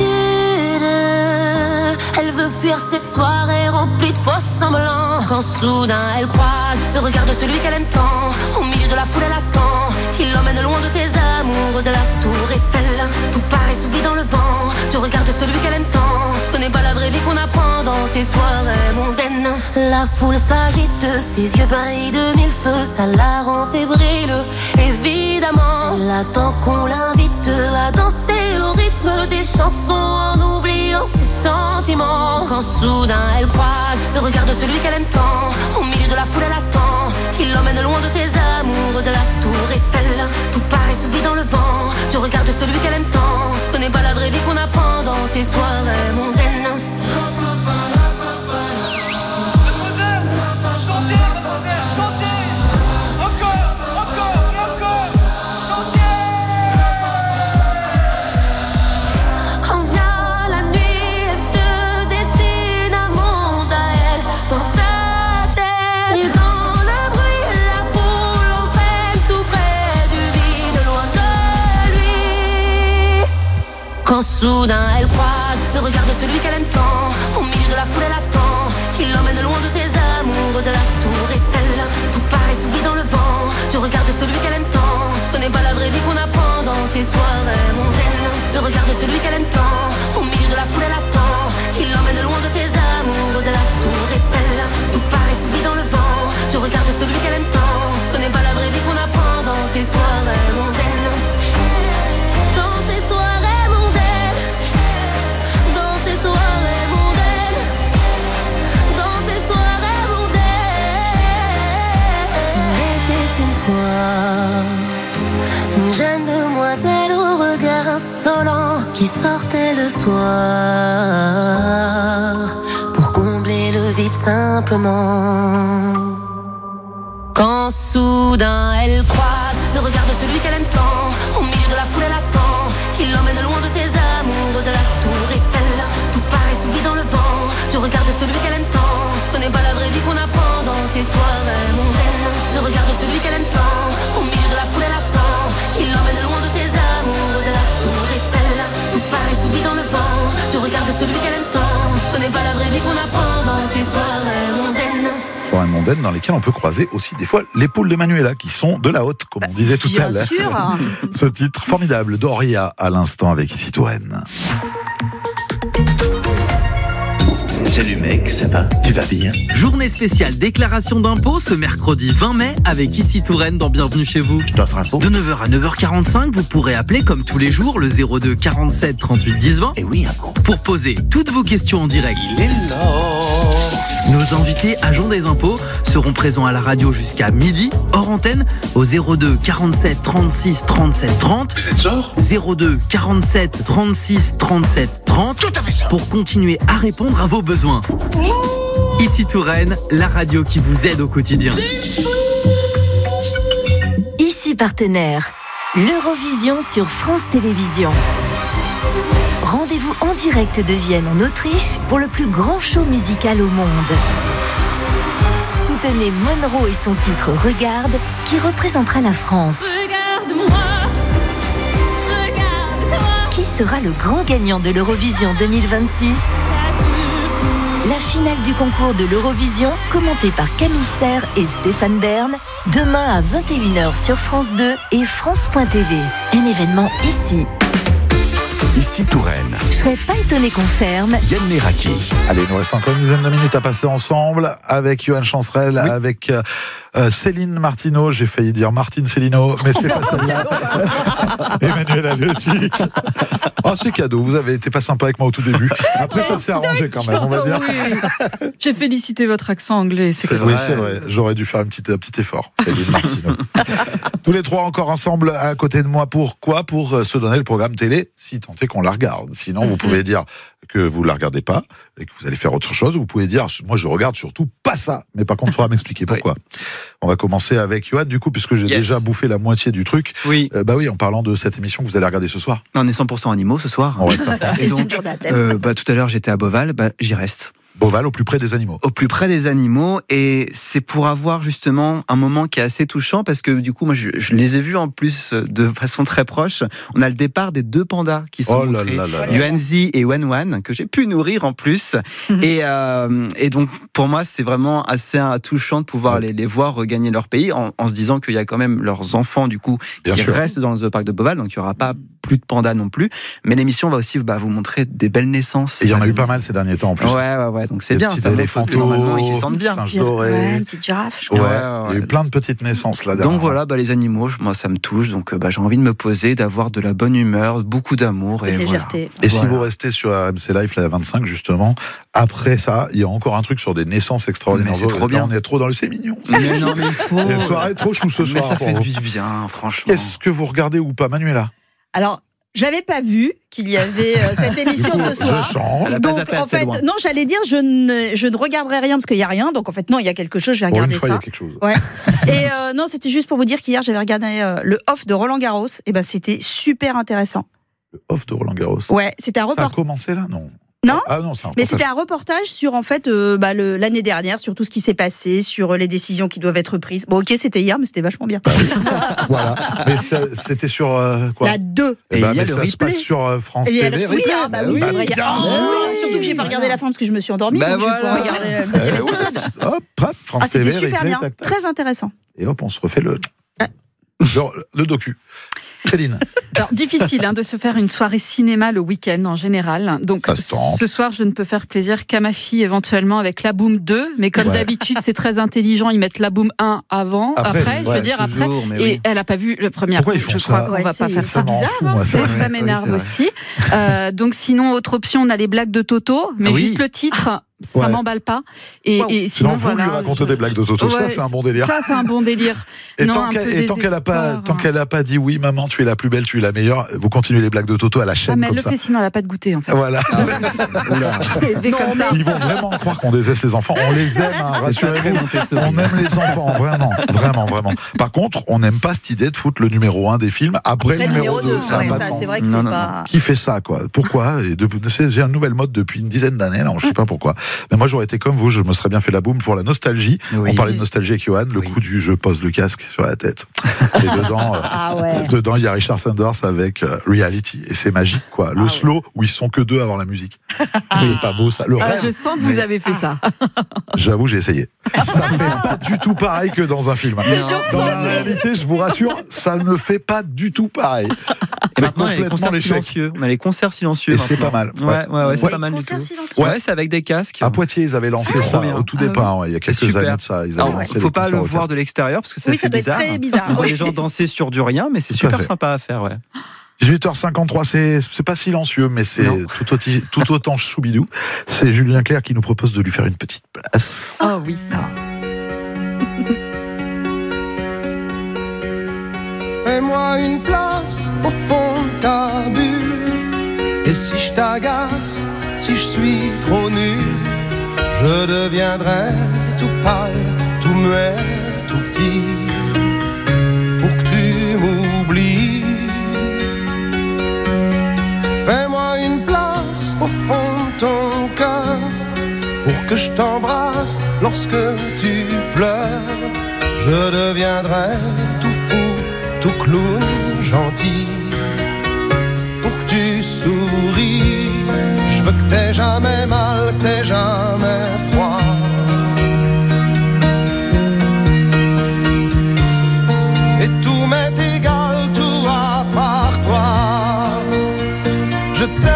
elle veut fuir ses soirées remplies de faux semblants. Quand soudain elle croise le regard de celui qu'elle aime tant, au milieu de la foule elle attend qu'il l'emmène loin de ses amours, de la tour Eiffel. Tout paraît s'oublie dans le vent du regard de celui qu'elle aime tant. Ce n'est pas la vraie vie qu'on apprend dans ces soirées mondaines. La foule s'agite, ses yeux brillent de mille feux, ça la rend fébrile. Évidemment, elle attend qu'on l'invite à danser au rythme des chansons en oubliant ses sentiments. Quand soudain elle croise le regard de celui qu'elle aime tant, au milieu de la foule elle attend qu'il l'emmène loin de ses amours, de la tour Eiffel. Tout paraît s'oublie dans le vent du regard de celui qu'elle aime tant. Ce n'est pas la vraie vie qu'on apprend dans ces soirées mondaines. Mademoiselle, chantez, mademoiselle, chantez. Encore et encore, chantez. Quand vient la nuit, elle se dessine un monde à elle dans sa tête. Et dans le bruit, la foule entraîne tout près du vide, loin de lui. Quand soudain elle croise le regard de celui qu'elle aime tant, au milieu de la foule elle attend qu'il l'emmène loin de ses amours, de la tour Eiffel. Tout paraît s'oublie dans le vent du regard de celui qu'elle aime tant. Ce n'est pas la vraie vie qu'on apprend dans ces soirées mondaines. Le regard de celui qu'elle aime tant, au milieu de la foule elle attend qu'il l'emmène loin de ses amours, de la tour Eiffel. Tout paraît s'oublie dans le vent du regard de celui qu'elle aime tant. Ce n'est pas la vraie vie qu'on apprend dans ces soirées mondaines. Dans ces soirées mondaines, dans ces soirées mondaines, dans ces soirées mondaines. Il était une fois une jeune demoiselle au regard insolent qui sortait le soir pour combler le vide simplement. Quand soudain elle croise le regard de celui qu'elle aime tant, au milieu de la foule elle attend qu'il l'emmène loin de ses amours, de la tour Eiffel. Tout paraît s'oublie dans le vent du regard de celui qu'elle aime tant. Ce n'est pas la vraie vie qu'on apprend dans ces soirées mondaines. Le regard de celui qu'elle aime tant, au milieu de la foule elle attend qu'il l'emmène loin de ses amours, de la tour Eiffel. Tout paraît s'oublie dans le vent du regard de celui qu'elle aime tant. Ce n'est pas la vraie vie qu'on apprend dans ces soirées mondaines. Soirées mondaines dans lesquelles on peut croiser aussi des fois les poules de Manuela qui sont de la haute, comme on disait tout à l'heure. Bien sûr. Ce titre formidable d'Auria à l'instant avec Ici Touraine. Salut mec, ça va? Tu vas bien? Journée spéciale déclaration d'impôt ce mercredi 20 mai avec Ici Touraine dans Bienvenue chez vous. Je t'offre un pot. De 9h à 9h45, vous pourrez appeler comme tous les jours le 02 47 38 10 20. Et oui, un pot. Pour poser toutes vos questions en direct. Il est là. Nos invités agents des impôts seront présents à la radio jusqu'à midi, hors antenne, au 02 47 36 37 30. Vous êtes sûr? 02 47 36 37 30. Tout à fait ça. Pour continuer à répondre à vos besoins. Ici Touraine, la radio qui vous aide au quotidien. Ici partenaire, l'Eurovision sur France Télévisions. Rendez-vous en direct de Vienne en Autriche pour le plus grand show musical au monde. Sous Soutenez Monroe et son titre Regarde, qui représentera la France. Regarde-moi, regarde-toi. Qui sera le grand gagnant de l'Eurovision 2026 ? La finale du concours de l'Eurovision, commentée par Camille Serre et Stéphane Bern, demain à 21h sur France 2 et France.tv. Un événement ici. Ici Touraine. Je serais pas étonnée qu'on ferme. Yann Meraki. Allez, il nous reste encore une dizaine de minutes à passer ensemble avec Johan Chancerelle, avec Céline Martineau. J'ai failli dire Martine Célino, mais c'est pas celle-là. Emmanuel Aletic. Oh, c'est cadeau. Vous avez été pas sympa avec moi au tout début. Après, ça s'est arrangé quand même, on va dire. Oui. J'ai félicité votre accent anglais. Oui, c'est vrai. J'aurais dû faire un petit effort. Céline Martineau. Tous les trois encore ensemble à côté de moi. Pourquoi ? Pour se donner le programme télé, si tant est qu'on la regarde. Sinon, vous pouvez dire que vous la regardez pas et que vous allez faire autre chose. Vous pouvez dire, moi, je regarde surtout pas ça. Mais par contre, il faudra m'expliquer pourquoi. Oui. On va commencer avec Johan, du coup, puisque j'ai déjà bouffé la moitié du truc. Oui. Oui, en parlant de cette émission que vous allez regarder ce soir. On est 100% animaux ce soir. On reste à fond. Et donc, tout à l'heure, j'étais à Beauval, j'y reste. Beauval, au plus près des animaux. Au plus près des animaux, et c'est pour avoir justement un moment qui est assez touchant, parce que du coup, moi, je les ai vus en plus de façon très proche. On a le départ des 2 pandas qui sont montrés, Yuanzi et Wenwan, que j'ai pu nourrir en plus. Et donc, pour moi, c'est vraiment assez touchant de pouvoir les voir regagner leur pays, en se disant qu'il y a quand même leurs enfants, du coup, qui restent dans le zoo parc de Beauval, donc il n'y aura pas plus de pandas non plus. Mais l'émission va aussi vous montrer des belles naissances. Et il y en a eu pas mal ces derniers temps en plus. Ouais. Donc c'est bien, ça montre que normalement ils s'y sentent bien. Singe doré. Une petite girafe. Il y a eu plein de petites naissances là derrière. Donc voilà, les animaux, moi ça me touche, donc j'ai envie de me poser, d'avoir de la bonne humeur, beaucoup d'amour et légèreté. Voilà. Et si vous restez sur RMC Live la 25 justement, après ça, il y a encore un truc sur des naissances extraordinaires. Mais c'est trop bien. On est trop dans le c'est mignon. Mais non, mais il faut. La soirée est trop chou ce soir. Mais ça fait du bien, franchement. Est-ce que vous regardez ou pas, Manuela ? Alors, j'avais pas vu qu'il y avait cette émission ce soir. Je change. Donc en fait, non, j'allais dire je ne regarderai rien parce qu'il y a rien. Donc en fait non, il y a quelque chose, je vais regarder une fois, ça. Il y a quelque chose. Ouais. Et non, c'était juste pour vous dire qu'hier j'avais regardé le off de Roland Garros. Et c'était super intéressant. Le off de Roland Garros. Ouais, c'était un reportage. Ça a commencé là, non? Non, mais c'était un reportage sur en fait l'année dernière, sur tout ce qui s'est passé, sur les décisions qui doivent être prises. Bon, ok, c'était hier, mais c'était vachement bien. Voilà. Mais c'était sur quoi? La 2. Et mais ça se passe sur France TV. Oui, c'est vrai. Surtout que j'ai pas regardé la fin parce que je me suis endormie. Donc je peux regarder le deuxième épisode. Hop, France TV. C'était super bien, très intéressant. Et hop, on se refait le docu. Céline. Alors, difficile de se faire une soirée cinéma le week-end en général. Donc ce soir, je ne peux faire plaisir qu'à ma fille éventuellement avec La Boom 2. Mais comme d'habitude, c'est très intelligent. Ils mettent La Boom 1 avant, après. Et elle n'a pas vu le premier. Pourquoi ils font ça ? Je crois qu'on va pas faire ça. C'est bizarre. Ça m'énerve aussi. Donc sinon, autre option, on a les blagues de Toto. Mais juste le titre... Ça m'emballe pas. Et sinon, vous lui racontez des blagues de Toto, ça c'est un bon délire. Ça c'est un bon délire. Et tant qu'elle a pas dit oui maman, tu es la plus belle, tu es la meilleure, vous continuez les blagues de Toto à la chaîne. Mais elle comme le ça. fait sinon elle a pas de goûter en fait. Voilà. Comme ça. Ils vont vraiment croire qu'on déteste les enfants. On les aime, rassurez-vous. On aime les enfants, vraiment. Par contre, on n'aime pas cette idée de foutre le numéro 1 des films après le numéro 2. Ça n'a pas de sens. C'est vrai que c'est pas. Qui fait ça quoi ? Pourquoi ? C'est un nouvel mode depuis une dizaine d'années là, je sais pas pourquoi. Mais moi j'aurais été comme vous, je me serais bien fait la boum pour la nostalgie. On parlait de nostalgie avec Johan, le coup du je pose le casque sur la tête. Et dedans il y a Richard Sanders avec Reality et c'est magique quoi. Le slow où ils sont que 2 avant la musique. C'est pas beau ça. Je sens que vous avez fait ça. J'avoue, j'ai essayé. Ça fait pas du tout pareil que dans un film. Dans la réalité, je vous rassure, ça ne fait pas du tout pareil. C'est complètement l'échec. On a les concerts silencieux. Et c'est pas mal. Ouais, c'est pas mal du tout. Ouais, c'est avec des casques. À Poitiers, ils avaient lancé ça au tout départ. Il y a quelques années de ça. Il faut pas le voir de l'extérieur parce que ça fait bizarre. On voit les gens danser sur du rien, mais c'est super sympa à faire. 18h53, c'est pas silencieux, mais c'est tout autant choubidou. C'est Julien Clerc qui nous propose de lui faire une petite place. Oh oui. Fais-moi une place au fond de ta bulle. Et si je t'agace, si je suis trop nul, je deviendrai tout pâle, tout muet, tout petit, pour que tu m'oublies. Fais-moi une place au fond de ton cœur, pour que je t'embrasse lorsque tu pleures, je deviendrai tout fou, tout clown, gentil. Pour que tu souris, je veux que t'aies jamais mal, que t'aies jamais froid. Et tout m'est égal, tout à part toi. Je t'aime.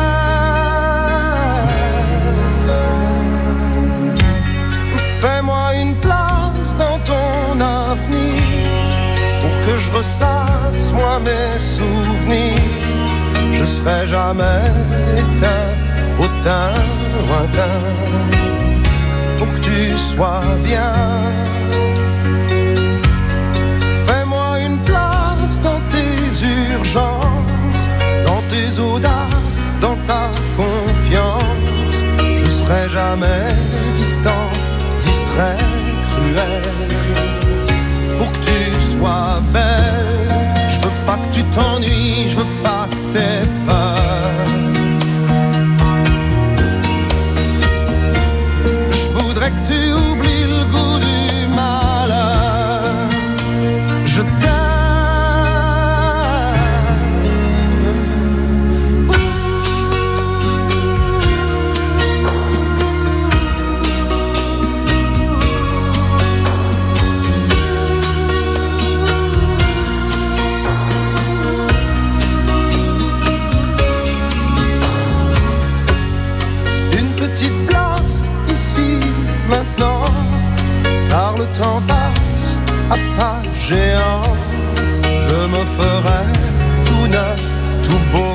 Fais-moi une place dans ton avenir pour que je ressasse moi mes souvenirs. Je serai jamais éteint au teint lointain pour que tu sois bien. Fais-moi une place dans tes urgences, dans tes audaces, dans ta confiance. Je serai jamais distant, distrait, cruel pour que tu sois belle. Je veux pas que tu t'ennuies, je veux pas que t'aies peur. Je voudrais que tu oublies le goût du malheur. Je t'aime. Maintenant, car le temps passe à pas géant, je me ferai tout neuf, tout beau.